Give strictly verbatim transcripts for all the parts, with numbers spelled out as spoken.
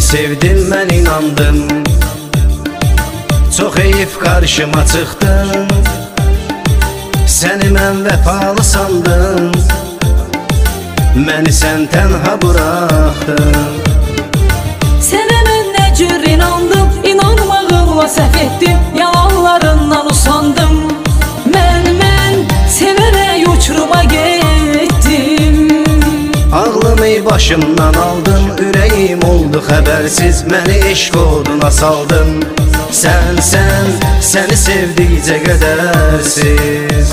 sevdim, mən inandım. Çox heyif qarşıma çıxdın, səni mən vəfalı sandım. Məni sən tənha buraxdın. Sənə mən nə cür inandım, inanmağımla səhv etdim, yalanlarından usandım. Mən, mən sevərək uçuruma getdim. Ağlımı başımdan aldın, ürəyim oldu xəbərsiz, məni eşq oduna saldın. Sən, sən, səni sevdikcə qədərsiz.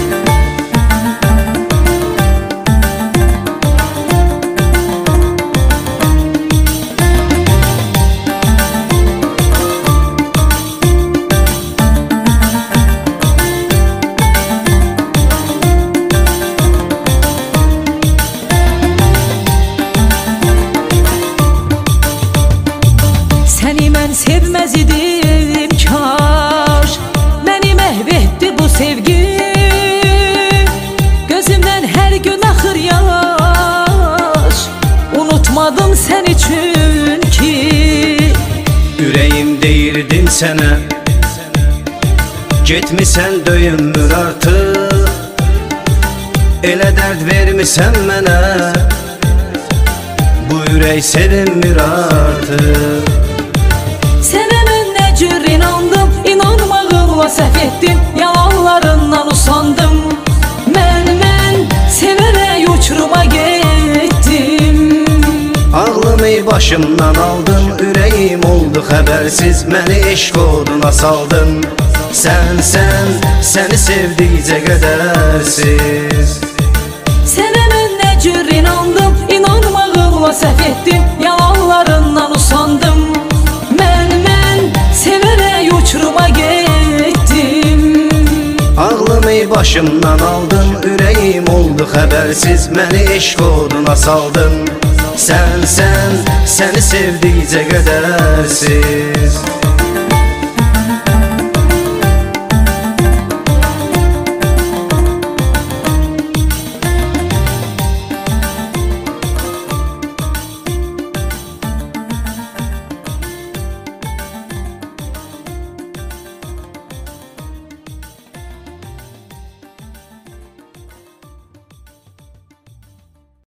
Səni mən sevməz idim kaş, məni məhv etdi bu sevgi. Gözümdən hər gün axır yaş, unutmadım sən üçün ki. Ürəyim deyirdim sənə, getmisən döyünmür artıq. Elə dərd vermisən mənə, bu ürək sevinmir artıq. Sənə mən nə cür inandım, inanmağımla səhv etdim, yalanlarından usandım. Mən, mən sevərək uçuruma getdim. Ağlımı başımdan aldın, ürəyim oldu xəbərsiz, məni eşq oduna saldın. Sən, sən, səni sevdikcə qədərsiz. Sənə mən nə cür inandım, inanmağımla səhv etdim, yalanlarından usandım. Mən, mən sevərək uçuruma getdim. Ağlımı başımdan aldın, ürəyim oldu xəbərsiz, məni eşq oduna saldın. Sən, sən, səni sevdikcə qədərsiz.